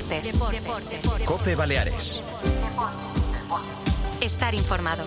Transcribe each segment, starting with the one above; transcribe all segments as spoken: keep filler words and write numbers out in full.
Deportes. Deportes. COPE Baleares. Estar informado.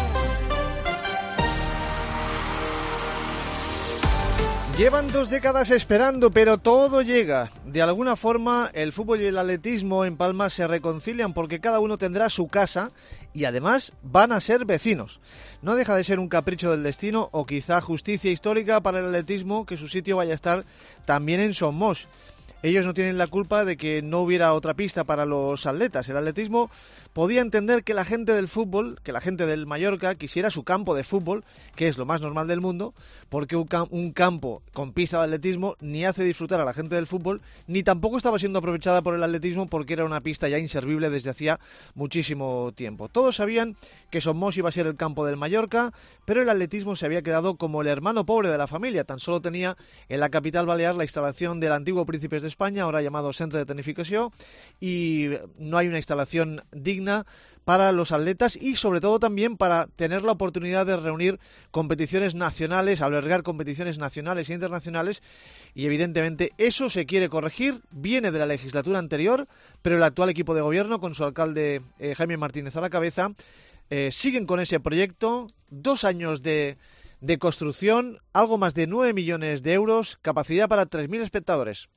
Llevan dos décadas esperando, pero todo llega. De alguna forma, el fútbol y el atletismo en Palma se reconcilian porque cada uno tendrá su casa y además van a ser vecinos. No deja de ser un capricho del destino o quizá justicia histórica para el atletismo que su sitio vaya a estar también en Somos. Ellos no tienen la culpa de que no hubiera otra pista para los atletas. El atletismo podía entender que la gente del fútbol, que la gente del Mallorca quisiera su campo de fútbol, que es lo más normal del mundo, porque un, cam- un campo con pista de atletismo ni hace disfrutar a la gente del fútbol, ni tampoco estaba siendo aprovechada por el atletismo porque era una pista ya inservible desde hacía muchísimo tiempo. Todos sabían que Somos iba a ser el campo del Mallorca, pero el atletismo se había quedado como el hermano pobre de la familia. Tan solo tenía en la capital balear la instalación del antiguo Príncipes de España, ahora llamado Centre de Tecnificació, y no hay una instalación digna para los atletas y sobre todo también para tener la oportunidad de reunir competiciones nacionales, albergar competiciones nacionales e internacionales, y evidentemente eso se quiere corregir, viene de la legislatura anterior, pero el actual equipo de gobierno con su alcalde eh, Jaime Martínez a la cabeza eh, siguen con ese proyecto, dos años de de construcción, algo más de nueve millones de euros, capacidad para tres mil espectadores.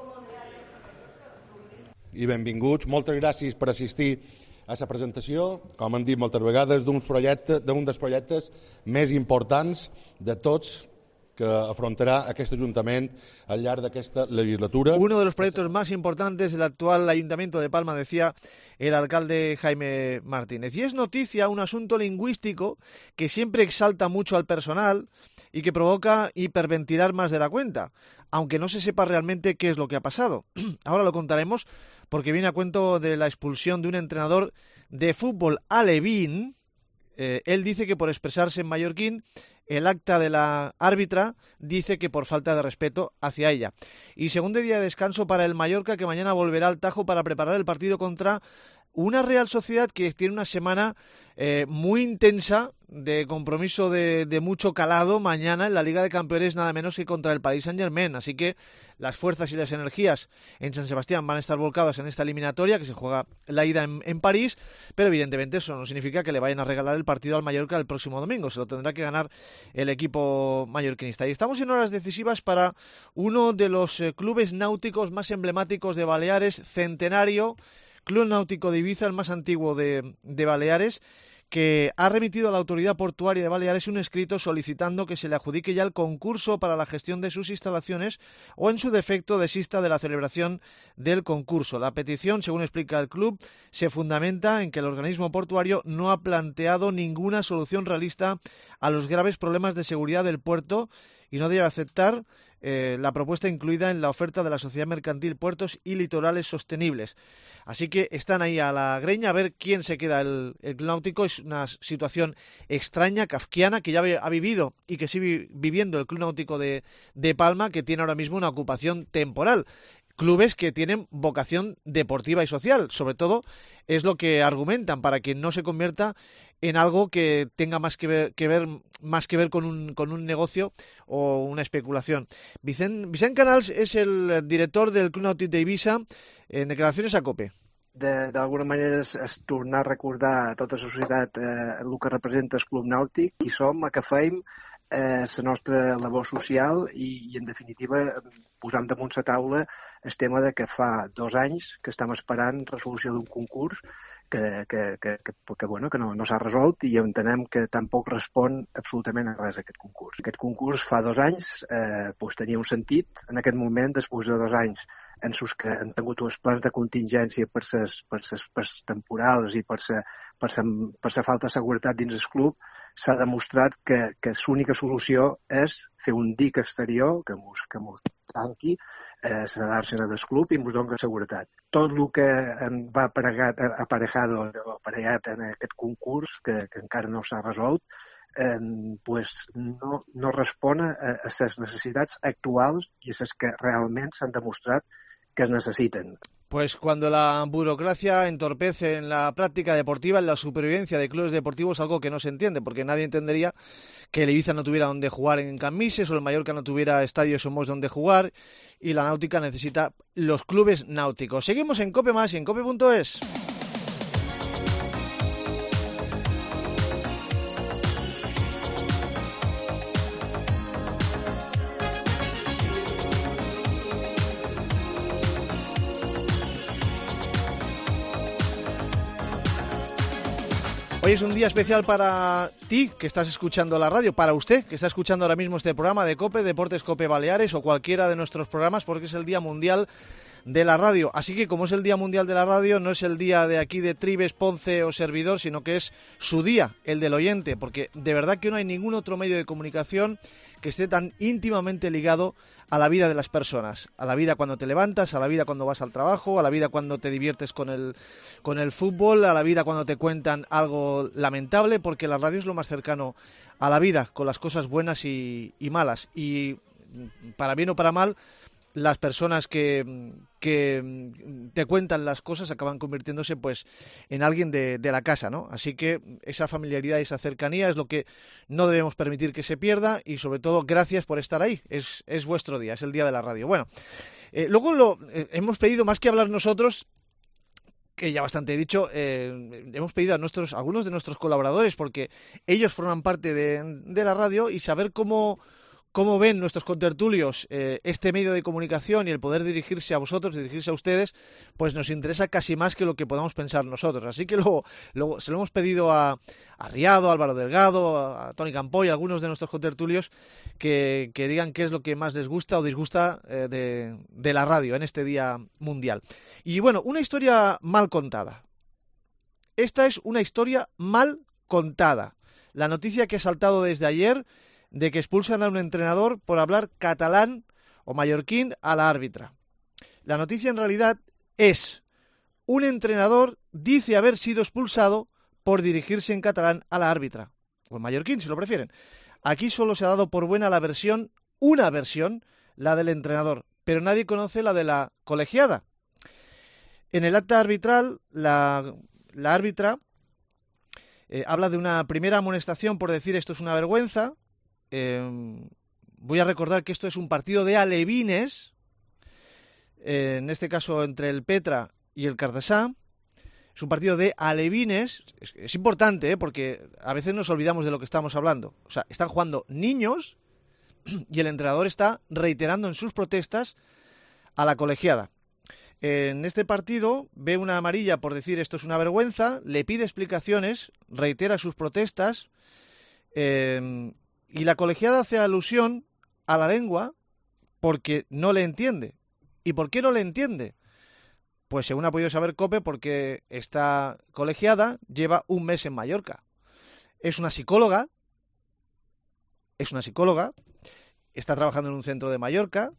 I benvinguts, moltes gràcies per assistir a la presentació, com hem dit moltes vegades, d'un projecte, d'un dels projectes més importants de tots que afrontarà aquest Ajuntament al llarg d'aquesta legislatura. Uno de los proyectos más importantes del actual Ayuntamiento de Palma, decía el alcalde Jaime Martínez. Y es noticia un asunto lingüístico que siempre exalta mucho al personal y que provoca hiperventilar más de la cuenta, aunque no se sepa realmente qué es lo que ha pasado. Ahora lo contaremos porque viene a cuento de la expulsión de un entrenador de fútbol alevín. Eh, él dice que por expresarse en mallorquín, el acta de la árbitra dice que por falta de respeto hacia ella. Y segundo día de descanso para el Mallorca, que mañana volverá al Tajo para preparar el partido contra una Real Sociedad que tiene una semana eh, muy intensa de compromiso de, de mucho calado mañana en la Liga de Campeones, nada menos que contra el Paris Saint-Germain. Así que las fuerzas y las energías en San Sebastián van a estar volcadas en esta eliminatoria que se juega la ida en, en París, pero evidentemente eso no significa que le vayan a regalar el partido al Mallorca el próximo domingo. Se lo tendrá que ganar el equipo mallorquinista. Y estamos en horas decisivas para uno de los eh, clubes náuticos más emblemáticos de Baleares, centenario, Club Náutico de Ibiza, el más antiguo de, de Baleares, que ha remitido a la Autoridad Portuaria de Baleares un escrito solicitando que se le adjudique ya el concurso para la gestión de sus instalaciones o, en su defecto, desista de la celebración del concurso. La petición, según explica el club, se fundamenta en que el organismo portuario no ha planteado ninguna solución realista a los graves problemas de seguridad del puerto y no debe aceptar eh, la propuesta incluida en la oferta de la Sociedad Mercantil Puertos y Litorales Sostenibles. Así que están ahí a la greña a ver quién se queda el, el Club Náutico. Es una situación extraña, kafkiana, que ya ha vivido y que sigue viviendo el Club Náutico de, de Palma, que tiene ahora mismo una ocupación temporal. Clubes que tienen vocación deportiva y social, sobre todo es lo que argumentan para que no se convierta en algo que tenga más que ver, que ver más que ver con un, con un negocio o una especulación. Vicent, Vicent Canals es el director del Club Nàutic d'Eivissa en declaraciones a COPE. D'alguna manera és, és tornar a recordar a tota la societat eh, el que representa el Club Nàutic, qui som, a què feim, eh, la nostra labor social i, i en definitiva posant damunt la taula el tema de que fa dos anys que estem esperant resolució d'un concurs que, que, que, que, que, bueno, que no, no s'ha resolt i entenem que tampoc respon absolutament a res aquest concurs. Aquest concurs fa dos anys eh, doncs tenia un sentit. En aquest moment, després de dos anys en els que han tingut els plans de contingència per ses, per ses, per ses temporals i per sa, per sa, per sa falta de seguretat dins el club, s'ha demostrat que, que l'única solució és fer un dic exterior que mos, que mos tanqui, eh, sedar-se del club i mos doni seguretat. Tot el que va aparegat, aparejado, aparellat en aquest concurs, que, que encara no s'ha resolt, eh, pues no, no respon a, a les necessitats actuals i a les que realment s'han demostrat que es necessiten. Pues cuando la burocracia entorpece en la práctica deportiva, en la supervivencia de clubes deportivos, algo que no se entiende, porque nadie entendería que el Ibiza no tuviera donde jugar en Cambises o el Mallorca no tuviera estadios Somos donde jugar y la náutica necesita los clubes náuticos. Seguimos en Cope Más y en cope punto es. Hoy es un día especial para ti, que estás escuchando la radio, para usted, que está escuchando ahora mismo este programa de COPE, Deportes COPE Baleares o cualquiera de nuestros programas, porque es el Día Mundial de la Radio. Así que como es el Día Mundial de la Radio, no es el día de aquí de Tribes, Ponce o Servidor, sino que es su día, el del oyente, porque de verdad que no hay ningún otro medio de comunicación que esté tan íntimamente ligado a la vida de las personas, a la vida cuando te levantas, a la vida cuando vas al trabajo, a la vida cuando te diviertes con el, con el fútbol, a la vida cuando te cuentan algo lamentable, porque la radio es lo más cercano a la vida, con las cosas buenas y, y malas. Y para bien o para mal, las personas que, que te cuentan las cosas acaban convirtiéndose pues en alguien de, de la casa, ¿no? Así que esa familiaridad y esa cercanía es lo que no debemos permitir que se pierda y sobre todo gracias por estar ahí, es, es vuestro día, es el día de la radio. Bueno, eh, luego lo eh, hemos pedido, más que hablar nosotros, que ya bastante he dicho, eh, hemos pedido a nuestros, a algunos de nuestros colaboradores, porque ellos forman parte de, de la radio y saber cómo... ¿Cómo ven nuestros contertulios eh, este medio de comunicación y el poder dirigirse a vosotros, dirigirse a ustedes? Pues nos interesa casi más que lo que podamos pensar nosotros. Así que luego, luego se lo hemos pedido a, a Riado, a Álvaro Delgado, a, a Toni Campoy, a algunos de nuestros contertulios que, que digan qué es lo que más les gusta o disgusta eh, de, de la radio en este Día Mundial. Y bueno, una historia mal contada. Esta es una historia mal contada. La noticia que ha saltado desde ayer de que expulsan a un entrenador por hablar catalán o mallorquín a la árbitra. La noticia en realidad es: un entrenador dice haber sido expulsado por dirigirse en catalán a la árbitra, o en mallorquín si lo prefieren. Aquí solo se ha dado por buena la versión, una versión, la del entrenador, pero nadie conoce la de la colegiada. En el acta arbitral, la, la árbitra eh, habla de una primera amonestación por decir esto es una vergüenza. Eh, voy a recordar que esto es un partido de alevines, eh, en este caso entre el Petra y el Cardasà. Es un partido de alevines. Es, es importante, ¿eh? Porque a veces nos olvidamos de lo que estamos hablando. O sea, están jugando niños y el entrenador está reiterando en sus protestas a la colegiada. En este partido ve una amarilla por decir esto es una vergüenza, le pide explicaciones, reitera sus protestas, eh, y la colegiada hace alusión a la lengua porque no le entiende. ¿Y por qué no le entiende? Pues según ha podido saber COPE, porque esta colegiada lleva un mes en Mallorca. Es una psicóloga, es una psicóloga, está trabajando en un centro de Mallorca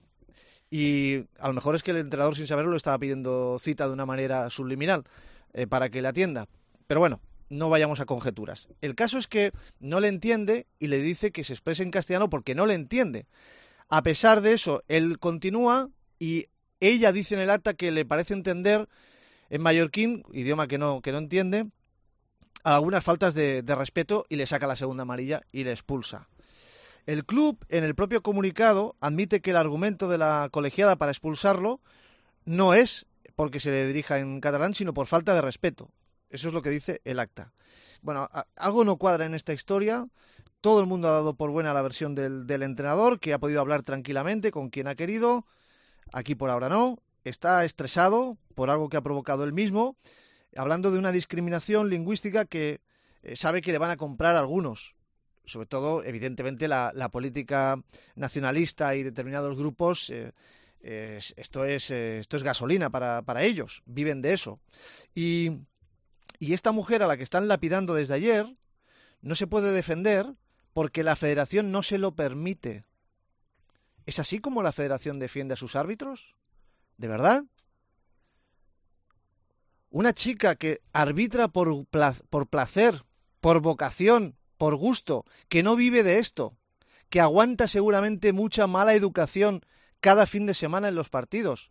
y a lo mejor es que el entrenador sin saberlo le estaba pidiendo cita de una manera subliminal eh, para que le atienda. Pero bueno, no vayamos a conjeturas. El caso es que no le entiende y le dice que se exprese en castellano porque no le entiende. A pesar de eso, él continúa y ella dice en el acta que le parece entender en mallorquín, idioma que no, que no entiende, algunas faltas de, de respeto y le saca la segunda amarilla y le expulsa. El club, en el propio comunicado, admite que el argumento de la colegiada para expulsarlo no es porque se le dirija en catalán, sino por falta de respeto. Eso es lo que dice el acta. Bueno, a, algo no cuadra en esta historia. Todo el mundo ha dado por buena la versión del, del entrenador, que ha podido hablar tranquilamente con quien ha querido. Aquí por ahora no. Está estresado por algo que ha provocado él mismo, hablando de una discriminación lingüística que eh, sabe que le van a comprar algunos. Sobre todo, evidentemente, la, la política nacionalista y determinados grupos. Eh, eh, esto es eh, esto es gasolina para, para ellos. Viven de eso. Y... Y esta mujer a la que están lapidando desde ayer no se puede defender porque la federación no se lo permite. ¿Es así como la federación defiende a sus árbitros? ¿De verdad? Una chica que arbitra por, pla- por placer, por vocación, por gusto, que no vive de esto, que aguanta seguramente mucha mala educación cada fin de semana en los partidos.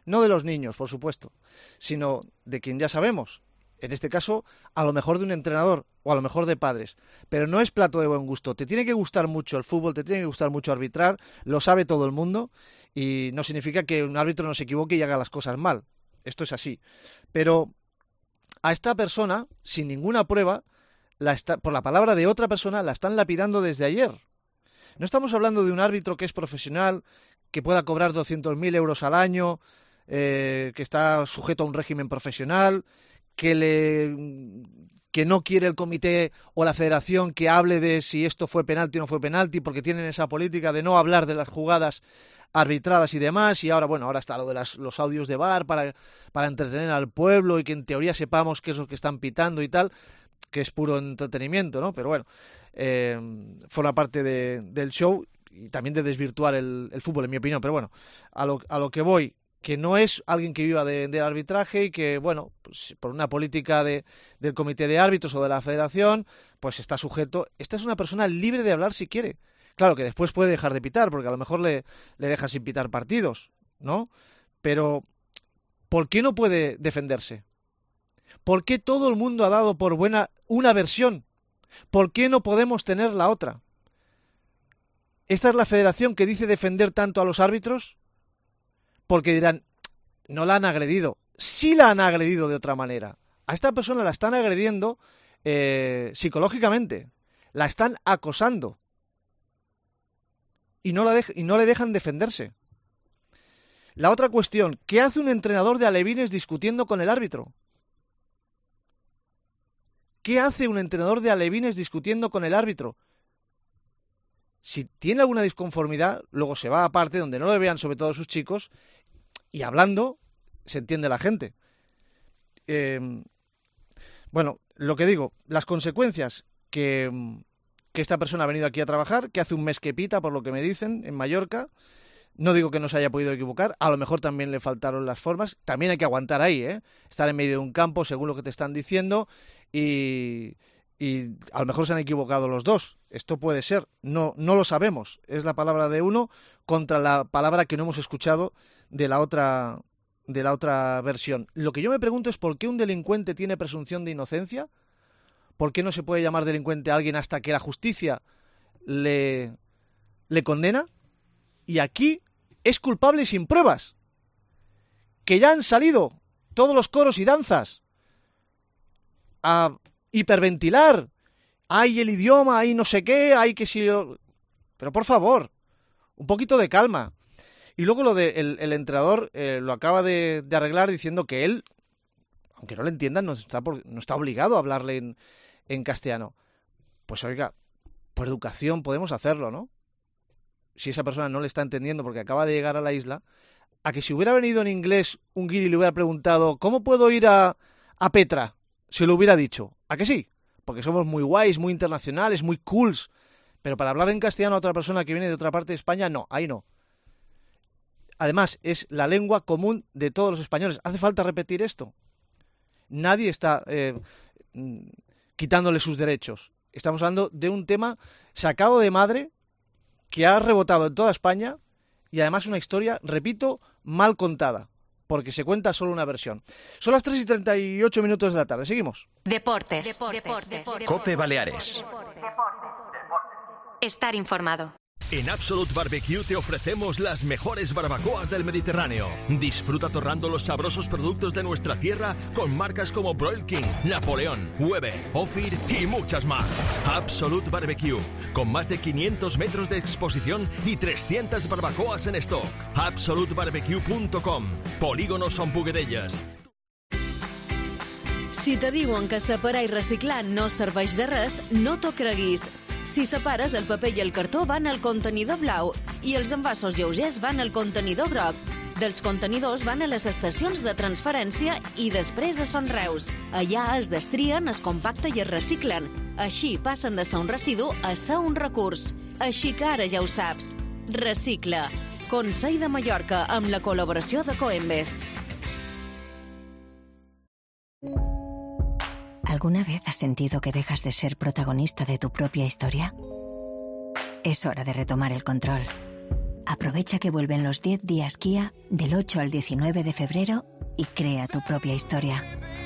No de los niños, por supuesto, sino de quien ya sabemos. En este caso, a lo mejor de un entrenador o a lo mejor de padres. Pero no es plato de buen gusto. Te tiene que gustar mucho el fútbol, te tiene que gustar mucho arbitrar, lo sabe todo el mundo y no significa que un árbitro no se equivoque y haga las cosas mal. Esto es así. Pero a esta persona, sin ninguna prueba, la está, por la palabra de otra persona, la están lapidando desde ayer. No estamos hablando de un árbitro que es profesional, que pueda cobrar doscientos mil euros al año, eh, que está sujeto a un régimen profesional, que le que no quiere el comité o la federación que hable de si esto fue penalti o no fue penalti, porque tienen esa política de no hablar de las jugadas arbitradas y demás, y ahora, bueno, ahora está lo de las, los audios de V A R para, para entretener al pueblo y que en teoría sepamos qué es lo que están pitando y tal, que es puro entretenimiento, ¿no? Pero bueno, eh, forma parte de, del show y también de desvirtuar el, el fútbol, en mi opinión. Pero bueno, a lo, a lo que voy, que no es alguien que viva de, de arbitraje y que, bueno, pues, por una política de, del comité de árbitros o de la federación, pues está sujeto. Esta es una persona libre de hablar si quiere. Claro que después puede dejar de pitar, porque a lo mejor le, le deja sin pitar partidos, ¿no? Pero, ¿por qué no puede defenderse? ¿Por qué todo el mundo ha dado por buena una versión? ¿Por qué no podemos tener la otra? ¿Esta es la federación que dice defender tanto a los árbitros? Porque dirán, no la han agredido. Sí la han agredido de otra manera. A esta persona la están agrediendo eh, psicológicamente. La están acosando. Y no, la de- y no le dejan defenderse. La otra cuestión, ¿qué hace un entrenador de alevines discutiendo con el árbitro? ¿Qué hace un entrenador de alevines discutiendo con el árbitro? Si tiene alguna disconformidad, luego se va aparte donde no le vean sobre todo sus chicos y hablando se entiende la gente. Eh, bueno, lo que digo, las consecuencias que, que esta persona ha venido aquí a trabajar, que hace un mes que pita, por lo que me dicen, en Mallorca. No digo que no se haya podido equivocar, a lo mejor también le faltaron las formas. También hay que aguantar ahí, ¿eh? Estar en medio de un campo, según lo que te están diciendo, y, y a lo mejor se han equivocado los dos. Esto puede ser, no, no lo sabemos. Es la palabra de uno contra la palabra que no hemos escuchado de la otra, de la otra versión. Lo que yo me pregunto es por qué un delincuente tiene presunción de inocencia. ¿Por qué no se puede llamar delincuente a alguien hasta que la justicia le, le condena? Y aquí es culpable sin pruebas. Que ya han salido todos los coros y danzas a hiperventilar. Hay el idioma, hay no sé qué, hay que si... Pero por favor, un poquito de calma. Y luego lo de el, el entrenador eh, lo acaba de, de arreglar diciendo que él, aunque no le entiendan, no está, por, no está obligado a hablarle en, en castellano. Pues oiga, por educación podemos hacerlo, ¿no? Si esa persona no le está entendiendo porque acaba de llegar a la isla, a que si hubiera venido en inglés un guiri y le hubiera preguntado ¿cómo puedo ir a, a Petra? Se lo hubiera dicho. ¿A que sí? Porque somos muy guays, muy internacionales, muy cools. Pero para hablar en castellano a otra persona que viene de otra parte de España, no, ahí no. Además, es la lengua común de todos los españoles. ¿Hace falta repetir esto? Nadie está eh, quitándole sus derechos. Estamos hablando de un tema sacado de madre que ha rebotado en toda España y además una historia, repito, mal contada, porque se cuenta solo una versión. Son las tres y treinta y ocho minutos de la tarde. Seguimos. Deportes. Deportes. Deportes. Deportes. Cope Baleares. Estar informado. En Absolute Barbecue te ofrecemos las mejores barbacoas del Mediterráneo. Disfruta torrando los sabrosos productos de nuestra tierra con marcas como Broil King, Napoleón, Weber, Ophir y muchas más. Absolute Barbecue, con más de quinientos metros de exposición y trescientas barbacoas en stock. absolute barbecue punto com. Polígono Son Bogadelles. Si te diuen que separar i reciclar no serveix de res, no t'ho creguis. Si separes, el paper i el cartó van al contenidor blau i els envasos lleugers van al contenidor groc. Dels contenidors van a les estacions de transferència i després a Son Reus. Allà es destrien, es compacten i es reciclen. Així passen de ser un residu a ser un recurs. Així que ara ja ho saps. Recicla. Consell de Mallorca amb la col·laboració de Coembes. ¿Alguna vez has sentido que dejas de ser protagonista de tu propia historia? Es hora de retomar el control. Aprovecha que vuelven los diez días Kia del ocho al diecinueve de febrero y crea tu propia historia.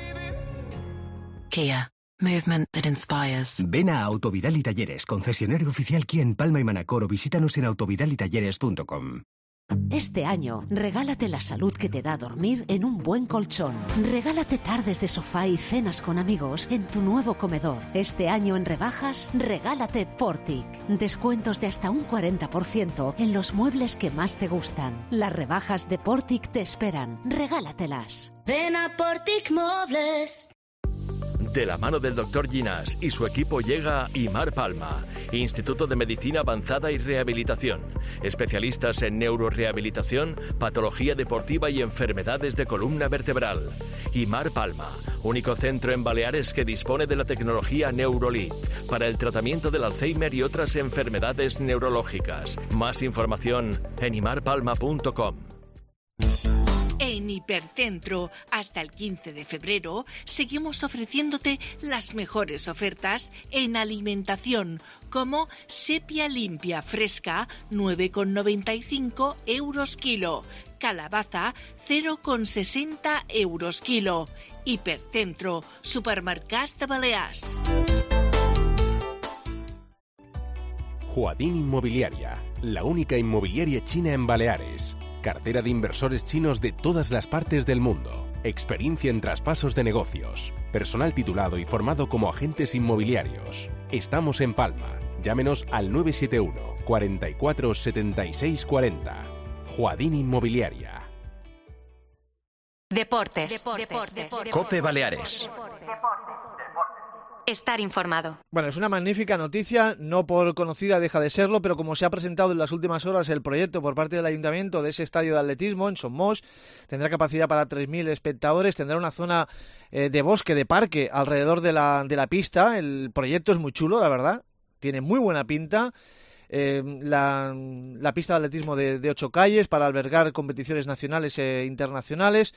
Kia. Movement that inspires. Ven a Autovidal y Talleres, concesionario oficial Kia en Palma y Manacor, o visítanos en autovidal y talleres punto com. Este año, regálate la salud que te da dormir en un buen colchón. Regálate tardes de sofá y cenas con amigos en tu nuevo comedor. Este año en rebajas, regálate Portic. Descuentos de hasta un cuarenta por ciento en los muebles que más te gustan. Las rebajas de Portic te esperan. Regálatelas. Ven a Portic Mobles. De la mano del doctor Ginás y su equipo llega IMAR Palma, Instituto de Medicina Avanzada y Rehabilitación. Especialistas en neurorehabilitación, patología deportiva y enfermedades de columna vertebral. IMAR Palma, único centro en Baleares que dispone de la tecnología Neurolith para el tratamiento del Alzheimer y otras enfermedades neurológicas. Más información en imar palma punto com. En Hipercentro, hasta el quince de febrero, seguimos ofreciéndote las mejores ofertas en alimentación, como sepia limpia fresca, nueve con noventa y cinco euros kilo, calabaza, cero con sesenta euros kilo. Hipercentro, supermercats de Balears. Huadín Inmobiliaria, la única inmobiliaria china en Baleares. Cartera de inversores chinos de todas las partes del mundo. Experiencia en traspasos de negocios. Personal titulado y formado como agentes inmobiliarios. Estamos en Palma. Llámenos al nueve siete uno, cuarenta y cuatro, setenta y seis cuarenta. Huadín Inmobiliaria. Deportes. Deportes. Deportes. Deportes. Cope Baleares. Estar informado. Bueno, es una magnífica noticia, no por conocida deja de serlo, pero como se ha presentado en las últimas horas el proyecto por parte del Ayuntamiento de ese estadio de atletismo en Somos, tendrá capacidad para tres mil espectadores, tendrá una zona eh, de bosque, de parque alrededor de la, de la pista. El proyecto es muy chulo, la verdad, tiene muy buena pinta. Eh, la, la pista de atletismo de, de ocho calles para albergar competiciones nacionales e internacionales,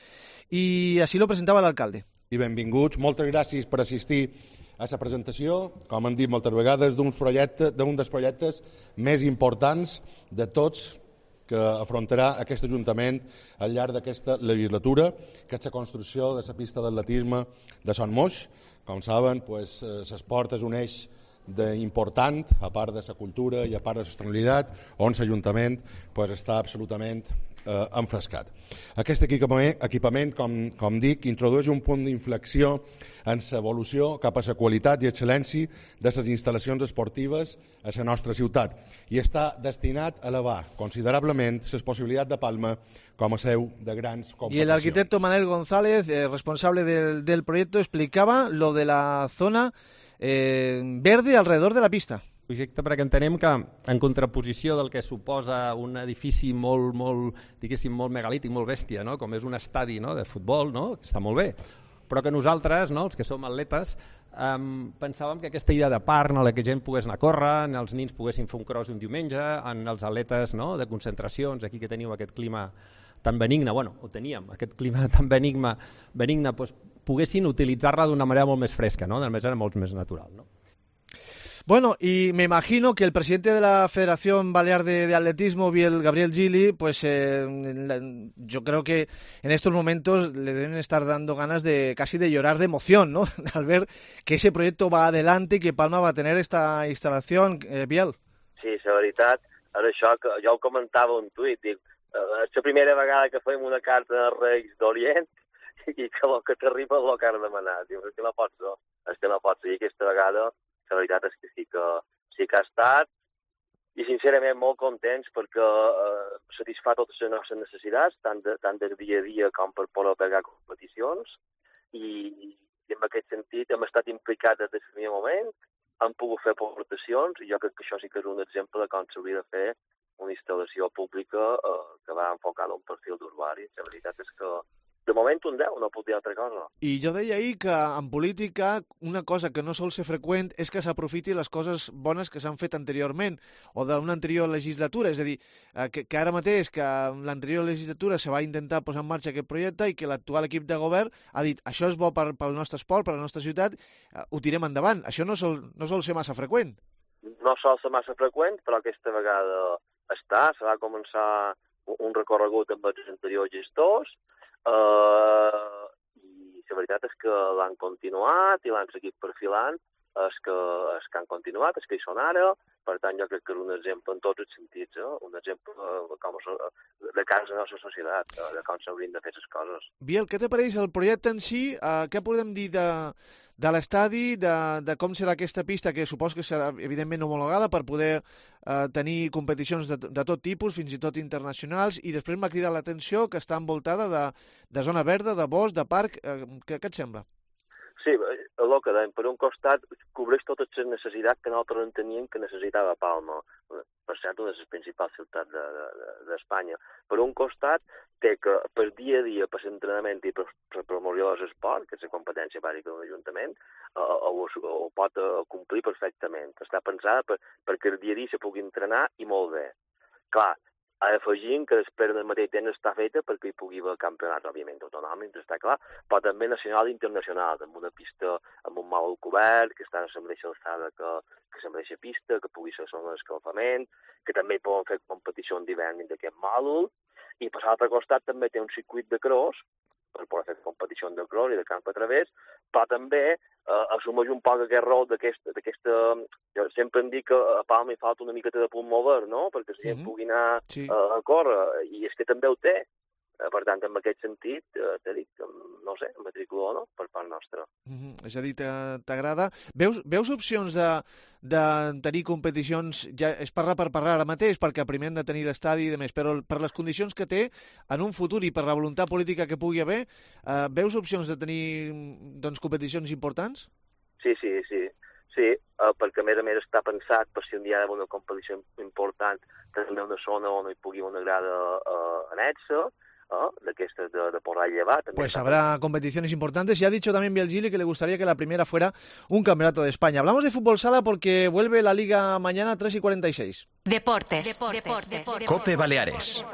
y así lo presentaba el alcalde. I benvinguts, moltes gràcies per assistir a la presentació, com hem dit moltes vegades, d'un projecte, d'un dels projectes més importants de tots que afrontarà aquest Ajuntament al llarg d'aquesta legislatura, que és la construcció de la pista d'atletisme de Son Moix. Com saben, pues, l'esport és un eix important, a part de la cultura i a part de la sostenibilitat, on l'Ajuntament pues, està absolutament eh, enfrescat. Aquest equipament, equipament com, com dic, introdueix un punt d'inflexió en l'evolució cap a la qualitat i excel·lència de les instal·lacions esportives a la nostra ciutat i està destinat a elevar considerablement les possibilitats de Palma com a seu de grans competicions. Y el arquitecto Manuel González, eh, responsable del, del proyecto, explicaba lo de la zona Eh, verde alrededor de la pista. Projecte perquè entenem que en contraposició del que suposa un edifici molt, molt, diguéssim, molt megalític, molt bèstia, no? Com és un estadi, no? de futbol, no? que està molt bé, però que nosaltres, no? els que som atletes, um, pensàvem que aquesta idea de parc en la que gent pogués anar a córrer, en els nins poguessin fer un cross un diumenge, en els atletes no? de concentracions, aquí que teniu aquest clima tan benigne, bueno, ho teníem, aquest clima tan benigne, benigne doncs, poguessin utilitzar-la d'una manera molt més fresca, ¿no? de manera molt més natural. ¿no? Bueno, y me imagino que el presidente de la Federación Balear de, de Atletismo, Gabriel Gili, pues eh, la, yo creo que en estos momentos le deben estar dando ganas de casi de llorar de emoción, ¿no? Al ver que ese proyecto va adelante y que Palma va a tener esta instalación, eh, Biel. Sí, la veritat, ara això, que jo ho comentava un tuit, dic, és la primera vegada que fem una carta als Reis d'Orient i que el que t'arriba és el que has demanat. Diu, és que no pot ser, és que no pot ser. I aquesta vegada, la veritat és que sí que, sí que ha estat, i sincerament molt contents perquè eh, satisfà totes les nostres necessitats, tant, de, tant del dia a dia com per poder pegar competicions, i, i en aquest sentit hem estat implicats des del primer moment, hem pogut fer aportacions, i jo crec que això sí que és un exemple de com s'hauria de fer una instal·lació pública eh, que va enfocada a un perfil d'usuaris. La veritat és que de moment un deu, no pot dir altra cosa. I jo deia ahir que en política una cosa que no sol ser freqüent és que s'aprofiti les coses bones que s'han fet anteriorment o d'una anterior legislatura. És a dir, que, que ara mateix que en l'anterior legislatura se va intentar posar en marxa aquest projecte i que l'actual equip de govern ha dit això és bo per, pel nostre esport, per la nostra ciutat, ho tirem endavant. Això no sol, no sol ser massa freqüent. No sol ser massa freqüent, però aquesta vegada està, se va començar un recorregut amb els anteriors gestors, eh, i la veritat és que l'han continuat i l'han seguit perfilant, és que, és que han continuat, és que hi són ara, per tant jo crec que és un exemple en tots els sentits, eh? Un exemple de, com, de cara a la nostra societat, de com s'haurien de fer les coses. Biel, què te pareix el projecte en si? Uh, què podem dir de, de l'estadi, de, de com serà aquesta pista, que supos que serà evidentment homologada per poder uh, tenir competicions de, de tot tipus, fins i tot internacionals, i després m'ha cridat l'atenció que està envoltada de, de zona verda, de bosc, de parc. Uh, què, què et sembla? Sí, el que dèiem, per un costat cobreix totes les necessitats que nosaltres enteníem que necessitava Palma, per cert, una de les principals ciutats d'Espanya. Per un costat, té que per dia a dia, per l'entrenament i per la promoció de l'esport, que és la competència bàsica de l'Ajuntament, ho, ho pot complir perfectament. Està pensada per, perquè el dia a dia se pugui entrenar i molt bé. Clar, afegint que després del mateix temps està feta perquè hi pugui haver campionats, òbviament, autonòmics, està clar, però també nacional i internacional, amb una pista, amb un mòdul cobert, que està a la mateixa alçada que, que la mateixa pista, que pugui ser zona d'escalfament, que també poden fer competicions d'hivern d'aquest mòdul, i per l'altre costat també té un circuit de cross, per poder fer competicions de cross i de camp a través, però també eh, assumeix un poc aquest rol d'aquesta... Jo sempre em dic que a Palma hi falta una miqueta de punt mover, no?, perquè si mm-hmm. pugui anar sí. a, a córrer, i és que també ho té. Per tant, en aquest sentit, t'he dit, no sé, matriculó, no?, per part nostra. Mm-hmm. És a dir, t'agrada? Veus, veus opcions de, de tenir competicions, ja és parlar per parlar ara mateix, perquè primer hem de tenir l'estadi i demés, però per les condicions que té en un futur i per la voluntat política que pugui haver, eh, veus opcions de tenir doncs, competicions importants? Sí, sí, sí. Sí, eh, perquè a més a més està pensat per si un dia hi ha una competició important, també una zona on hi pugui una grada eh, anexa, ¿no? De que esto de, de por ahí llevar. Pues habrá competiciones importantes y ha dicho también Bielgili que le gustaría que la primera fuera un campeonato de España. Hablamos de fútbol sala porque vuelve la Liga mañana a tres y cuarenta y seis. Deportes. Deportes. Deportes. Deportes. Cope Baleares.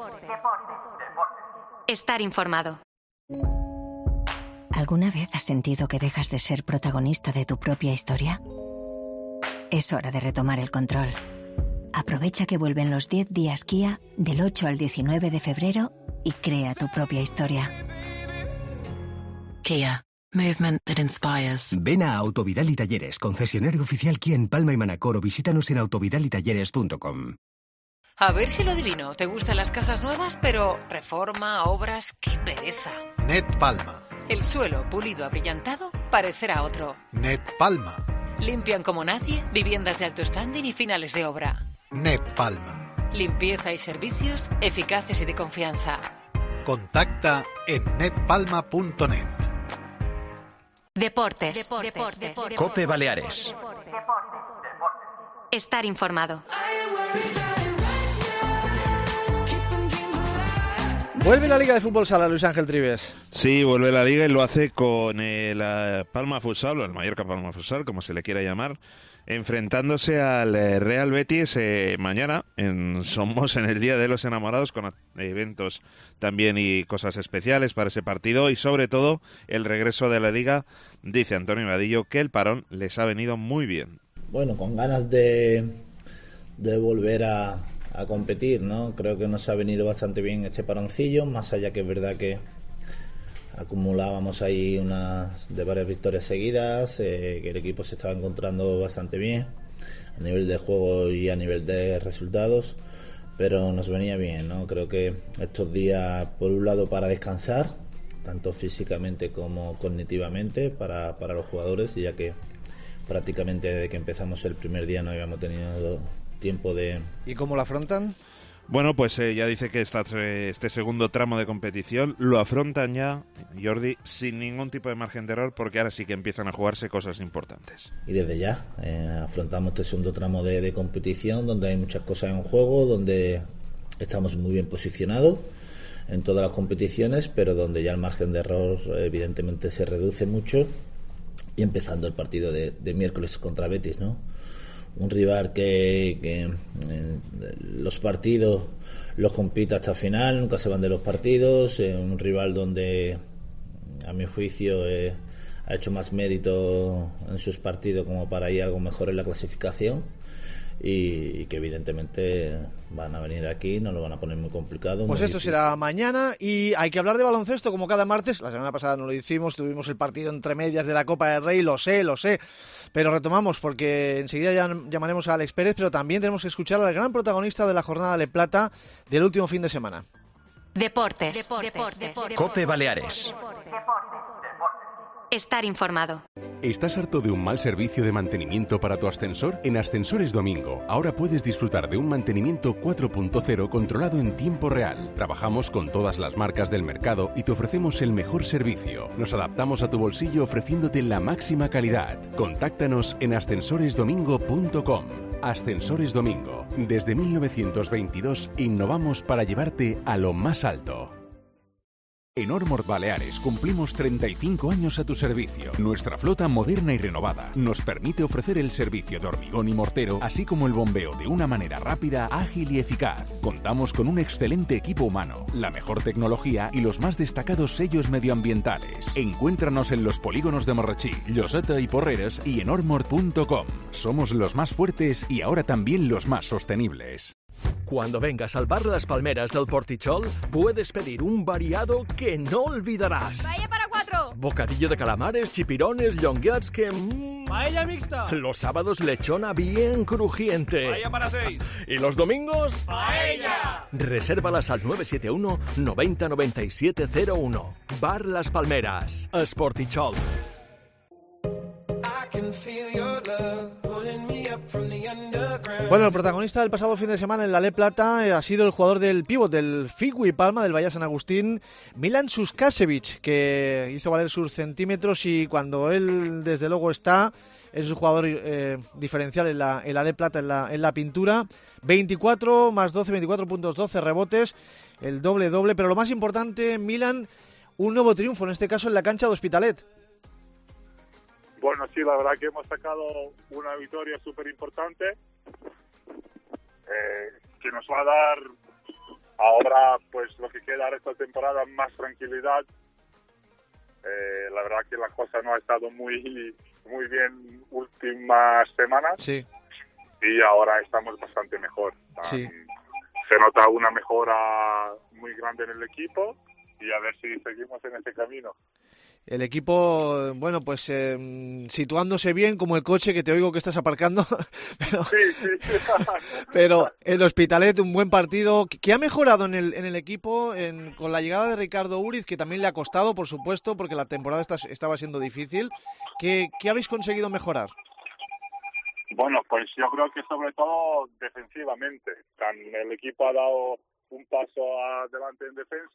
Estar informado. ¿Alguna vez has sentido que dejas de ser protagonista de tu propia historia? Es hora de retomar el control. Aprovecha que vuelven los diez días Kia del ocho al diecinueve de febrero y crea tu propia historia. Kia. Movement that inspires. Ven a Autovidal y Talleres, concesionario oficial Kia en Palma y Manacor, o visítanos en autovidal y talleres punto com. A ver si lo adivino. ¿Te gustan las casas nuevas, pero reforma, obras, qué pereza? Net Palma. El suelo pulido abrillantado parecerá otro. Net Palma. Limpian como nadie, viviendas de alto standing y finales de obra. Net Palma. Limpieza y servicios eficaces y de confianza. Contacta en net palma punto net. Deportes. Deportes. Deportes. Deportes. Cope Baleares. Estar informado. Vuelve la Liga de Fútbol Sala, Luis Ángel Trives. Sí, vuelve la Liga y lo hace con el Palma Futsal, o el Mallorca Palma Futsal, como se le quiera llamar, enfrentándose al Real Betis eh, mañana en Somos, en el Día de los Enamorados, con eventos también y cosas especiales para ese partido, y sobre todo el regreso de la Liga. Dice Antonio Vadillo que el parón les ha venido muy bien. Bueno, con ganas de, de volver a, a competir, ¿no? Creo que nos ha venido bastante bien este paroncillo, más allá que es verdad que acumulábamos ahí unas de varias victorias seguidas, eh, que el equipo se estaba encontrando bastante bien a nivel de juego y a nivel de resultados, pero nos venía bien, ¿no? Creo que estos días, por un lado, para descansar, tanto físicamente como cognitivamente, para, para los jugadores, ya que prácticamente desde que empezamos el primer día no habíamos tenido tiempo de... ¿Y cómo lo afrontan? Bueno, pues eh, ya dice que esta, este segundo tramo de competición lo afrontan ya, Jordi, sin ningún tipo de margen de error, porque ahora sí que empiezan a jugarse cosas importantes. Y desde ya eh, afrontamos este segundo tramo de, de competición, donde hay muchas cosas en juego, donde estamos muy bien posicionados en todas las competiciones, pero donde ya el margen de error evidentemente se reduce mucho, y empezando el partido de, de miércoles contra Betis, ¿no? Un rival que, que eh, los partidos los compite hasta el final, nunca se van de los partidos, eh, un rival donde, a mi juicio, eh, ha hecho más mérito en sus partidos como para ir algo mejor en la clasificación, y, y que evidentemente van a venir aquí, nos lo van a poner muy complicado. Pues muy esto difícil. será mañana y hay que hablar de baloncesto como cada martes. La semana pasada no lo hicimos, tuvimos el partido entre medias de la Copa del Rey, lo sé, lo sé, pero retomamos porque enseguida ya llamaremos a Alex Pérez, pero también tenemos que escuchar al gran protagonista de la jornada de plata del último fin de semana. Deportes. Deportes. Deportes. Deportes. Cope Baleares. Estar informado. ¿Estás harto de un mal servicio de mantenimiento para tu ascensor? En Ascensores Domingo, ahora puedes disfrutar de un mantenimiento cuatro punto cero controlado en tiempo real. Trabajamos con todas las marcas del mercado y te ofrecemos el mejor servicio. Nos adaptamos a tu bolsillo ofreciéndote la máxima calidad. Contáctanos en ascensores domingo punto com. Ascensores Domingo. Desde mil novecientos veintidós innovamos para llevarte a lo más alto. En Ormord Baleares cumplimos treinta y cinco años a tu servicio. Nuestra flota moderna y renovada nos permite ofrecer el servicio de hormigón y mortero, así como el bombeo de una manera rápida, ágil y eficaz. Contamos con un excelente equipo humano, la mejor tecnología y los más destacados sellos medioambientales. Encuéntranos en los polígonos de Morrachí, Lloseta y Porreres y en ormord punto com. Somos los más fuertes y ahora también los más sostenibles. Cuando vengas al bar Las Palmeras del Portichol, puedes pedir un variado que no olvidarás. ¡Paella para cuatro! Bocadillo de calamares, chipirones, llonguets que... Mmm, ¡Paella mixta! Los sábados lechona bien crujiente. ¡Paella para seis! ¿Y los domingos? ¡Paella! Resérvalas al nueve siete uno noventa noventa y siete cero uno. Bar Las Palmeras, Sportichol. Bueno, el protagonista del pasado fin de semana en la Le Plata eh, ha sido el jugador del pívot del Figui Palma del Valle San Agustín, Milan Suskasevic, que hizo valer sus centímetros y cuando él desde luego está, es un jugador eh, diferencial en la, en la Le Plata, en la, en la pintura. veinticuatro más doce, veinticuatro puntos, doce rebotes, el doble doble, pero lo más importante, Milan, un nuevo triunfo, en este caso en la cancha de Hospitalet. Bueno, sí, la verdad que hemos sacado una victoria súper importante eh, que nos va a dar ahora, pues lo que queda de esta temporada, más tranquilidad. Eh, la verdad que la cosa no ha estado muy muy bien últimas semanas. Sí. Y ahora estamos bastante mejor. Sí. Se nota una mejora muy grande en el equipo y a ver si seguimos en ese camino. El equipo, bueno, pues eh, situándose bien, como el coche que te oigo que estás aparcando. pero, sí, sí, sí. pero el Hospitalet, un buen partido. ¿Qué ha mejorado en el, en el equipo en, con la llegada de Ricardo Uriz, que también le ha costado, por supuesto, porque la temporada está, estaba siendo difícil? ¿Qué, ¿Qué habéis conseguido mejorar? Bueno, pues yo creo que sobre todo defensivamente. El equipo ha dado un paso adelante en defensa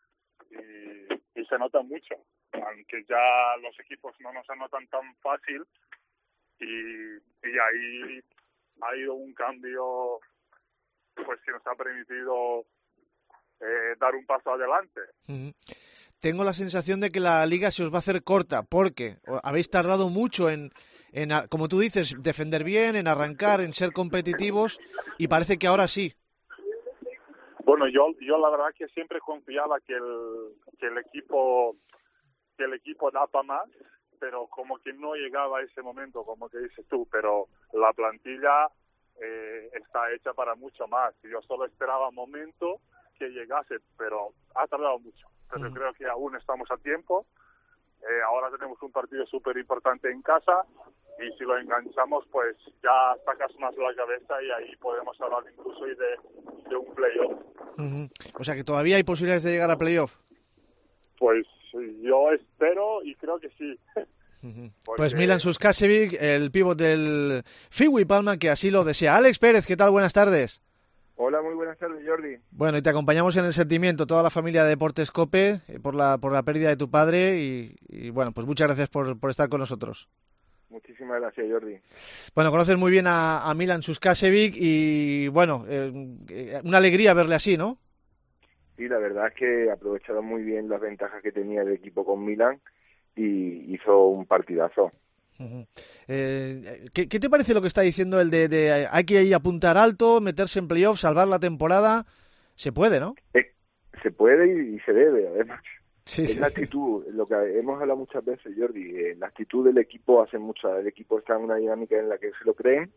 y, y se nota mucho. Aunque ya los equipos no nos anotan tan fácil y, y ahí ha ido un cambio pues que nos ha permitido eh, dar un paso adelante. Uh-huh. Tengo la sensación de que la liga se os va a hacer corta porque habéis tardado mucho en, en, como tú dices, defender bien, en arrancar, en ser competitivos y parece que ahora sí. Bueno, yo yo la verdad que siempre confiaba que el, que el equipo... que el equipo da para más, pero como que no llegaba a ese momento, como que dices tú, pero la plantilla eh, está hecha para mucho más. Yo solo esperaba un momento que llegase, pero ha tardado mucho. Pero mm. creo que aún estamos a tiempo. Eh, ahora tenemos un partido súper importante en casa y si lo enganchamos, pues ya sacas más la cabeza y ahí podemos hablar incluso de, de un playoff. Uh-huh. O sea que todavía hay posibilidades de llegar a playoff. Pues yo espero y creo que sí. Uh-huh. Porque... Pues Milan Suskasevic, el pívot del Figui Palma, que así lo desea. Alex Pérez, ¿qué tal? Buenas tardes. Hola, muy buenas tardes, Jordi. Bueno, y te acompañamos en el sentimiento, toda la familia de Deportes Cope, por la por la pérdida de tu padre y, y bueno, pues muchas gracias por, por estar con nosotros. Muchísimas gracias, Jordi. Bueno, conoces muy bien a, a Milan Suskasevic y bueno, eh, una alegría verle así, ¿no? Sí, la verdad es que ha aprovechado muy bien las ventajas que tenía el equipo con Milan y hizo un partidazo. Uh-huh. Eh, ¿qué, ¿Qué te parece lo que está diciendo el de, de hay que ir a apuntar alto, meterse en playoffs, salvar la temporada? Se puede, ¿no? Eh, se puede y, y se debe, además. Sí, es sí. la actitud, lo que hemos hablado muchas veces, Jordi, eh, la actitud del equipo hace mucho, el equipo está en una dinámica en la que se lo creen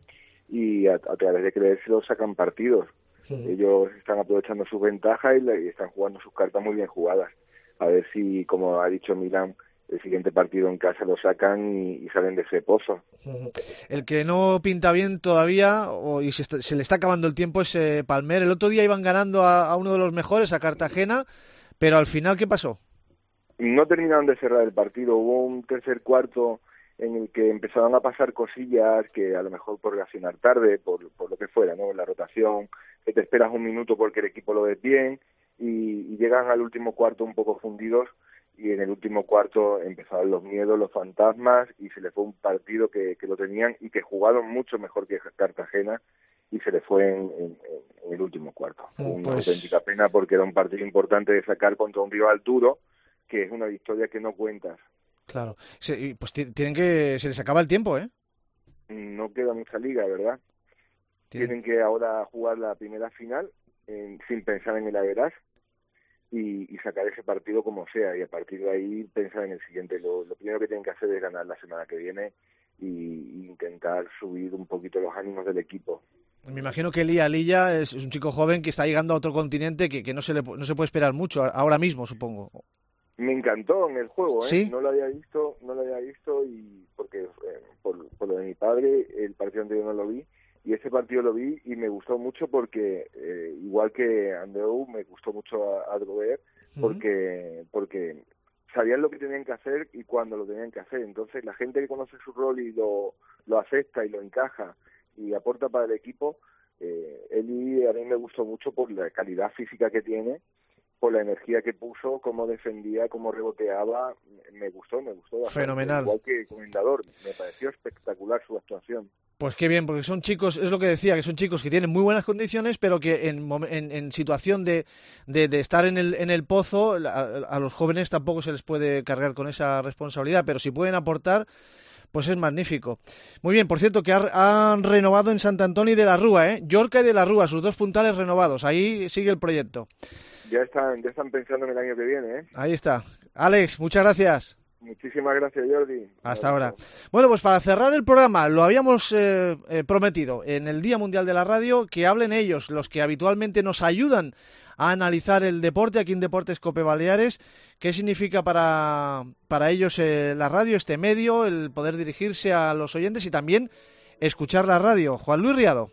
y a, a través de creérselo sacan partidos. Sí. Ellos están aprovechando sus ventajas y, la, y están jugando sus cartas muy bien jugadas. A ver si, como ha dicho Milán, el siguiente partido en casa lo sacan y, y salen de ese pozo. El que no pinta bien todavía o, y se, está, se le está acabando el tiempo es eh, Palmer. El otro día iban ganando a, a uno de los mejores, a Cartagena, pero al final, ¿qué pasó? No terminaron de cerrar el partido. Hubo un tercer cuarto en el que empezaron a pasar cosillas que a lo mejor por reaccionar tarde, por, por lo que fuera, ¿no? La rotación, que te esperas un minuto porque el equipo lo ves bien y, y llegan al último cuarto un poco fundidos y en el último cuarto empezaron los miedos, los fantasmas y se les fue un partido que, que lo tenían y que jugaron mucho mejor que Cartagena y se les fue en, en, en el último cuarto. Fue una pues... auténtica pena porque era un partido importante de sacar contra un rival duro, que es una victoria que no cuentas. Claro, sí, pues tienen que... se les acaba el tiempo, ¿eh? No queda mucha liga, ¿verdad? ¿Tienen? Tienen que ahora jugar la primera final en, sin pensar en el average y, y sacar ese partido como sea, y a partir de ahí pensar en el siguiente. Lo, lo primero que tienen que hacer es ganar la semana que viene y, y intentar subir un poquito los ánimos del equipo. Me imagino que Lía Lilla es, es un chico joven que está llegando a otro continente que, que no se le no se puede esperar mucho ahora mismo, supongo. Me encantó en el juego, ¿eh? ¿Sí? No lo había visto, no lo había visto y porque eh, por, por lo de mi padre el partido anterior no lo vi y ese partido lo vi y me gustó mucho porque eh, igual que Andreu me gustó mucho a, a Droguer porque uh-huh. porque sabían lo que tenían que hacer y cuándo lo tenían que hacer. Entonces la gente que conoce su rol y lo lo acepta y lo encaja y aporta para el equipo, eh, Eli a mí me gustó mucho por la calidad física que tiene, por la energía que puso, cómo defendía, cómo reboteaba, me gustó, me gustó bastante. Fenomenal. Igual que Comendador, me pareció espectacular su actuación. Pues qué bien, porque son chicos, es lo que decía, que son chicos que tienen muy buenas condiciones, pero que en, en, en situación de, de, de estar en el, en el pozo, a, a los jóvenes tampoco se les puede cargar con esa responsabilidad, pero si pueden aportar, pues es magnífico. Muy bien, por cierto, que ha, han renovado en Sant Antoni de la Rúa, ¿eh? Llorca y de la Rúa, sus dos puntales renovados. Ahí sigue el proyecto. Ya están, ya están pensando en el año que viene, ¿eh? Ahí está. Alex, muchas gracias. Muchísimas gracias, Jordi. Hasta ahora. Bueno, pues para cerrar el programa, lo habíamos eh, eh, prometido en el Día Mundial de la Radio, que hablen ellos, los que habitualmente nos ayudan a analizar el deporte aquí en Deportes Cope Baleares. ¿Qué significa para, para ellos eh, la radio, este medio, el poder dirigirse a los oyentes y también escuchar la radio? Juan Luis Riado.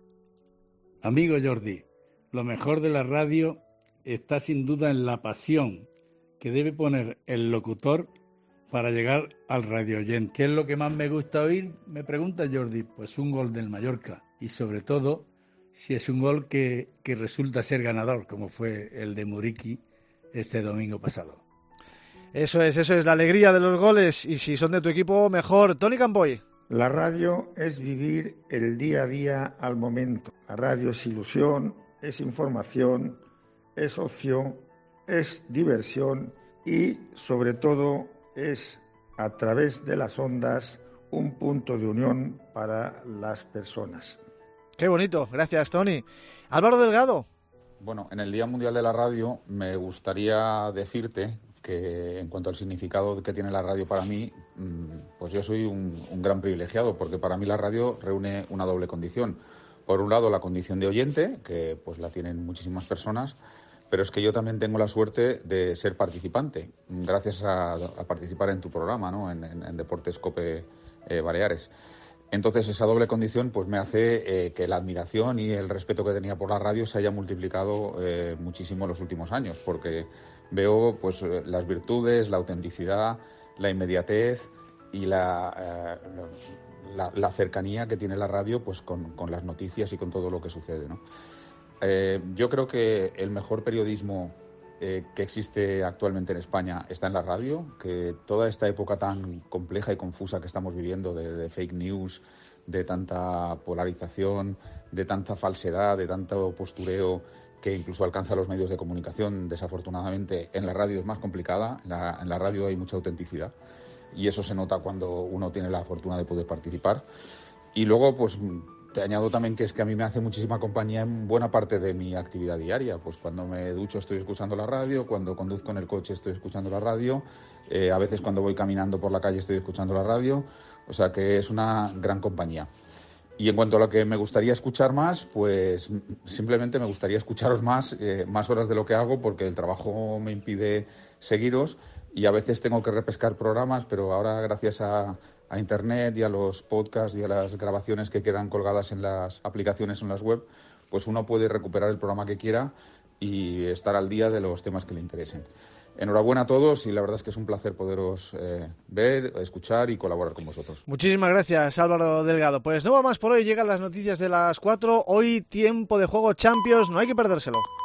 Amigo Jordi, lo mejor de la radio está sin duda en la pasión que debe poner el locutor para llegar al radio oyente. ¿Qué es lo que más me gusta oír? Me pregunta Jordi. Pues un gol del Mallorca y sobre todo si es un gol que, que resulta ser ganador, como fue el de Muriqui este domingo pasado. Eso es, eso es la alegría de los goles y si son de tu equipo, mejor. Tony Campoy. La radio es vivir el día a día al momento. La radio es ilusión, es información, es ocio, es diversión y sobre todo es a través de las ondas un punto de unión para las personas. Qué bonito, gracias Tony. Álvaro Delgado. Bueno, en el Día Mundial de la Radio me gustaría decirte que en cuanto al significado que tiene la radio para mí, pues yo soy un, un gran privilegiado, porque para mí la radio reúne una doble condición. Por un lado, la condición de oyente, que pues la tienen muchísimas personas, pero es que yo también tengo la suerte de ser participante, gracias a, a participar en tu programa, ¿no? En, en, en Deportes Cope eh, Baleares. Entonces, esa doble condición pues me hace eh, que la admiración y el respeto que tenía por la radio se haya multiplicado eh, muchísimo en los últimos años, porque veo pues las virtudes, la autenticidad, la inmediatez y la, eh, la, la cercanía que tiene la radio pues con, con las noticias y con todo lo que sucede, ¿no? Eh, yo creo que el mejor periodismo eh, que existe actualmente en España está en la radio, que toda esta época tan compleja y confusa que estamos viviendo de, de fake news, de tanta polarización, de tanta falsedad, de tanto postureo que incluso alcanza los medios de comunicación, desafortunadamente en la radio es más complicada, en la, en la radio hay mucha autenticidad y eso se nota cuando uno tiene la fortuna de poder participar. Y luego, pues te añado también que es que a mí me hace muchísima compañía en buena parte de mi actividad diaria. Pues cuando me ducho estoy escuchando la radio, cuando conduzco en el coche estoy escuchando la radio, eh, a veces cuando voy caminando por la calle estoy escuchando la radio, o sea que es una gran compañía. Y en cuanto a lo que me gustaría escuchar más, pues simplemente me gustaría escucharos más, eh, más horas de lo que hago, porque el trabajo me impide seguiros y a veces tengo que repescar programas, pero ahora gracias a, a Internet y a los podcasts y a las grabaciones que quedan colgadas en las aplicaciones o en las web, pues uno puede recuperar el programa que quiera y estar al día de los temas que le interesen. Enhorabuena a todos y la verdad es que es un placer poderos eh, ver, escuchar y colaborar con vosotros. Muchísimas gracias, Álvaro Delgado. Pues no va más por hoy, llegan las noticias de las cuatro. Hoy tiempo de juego Champions, no hay que perdérselo.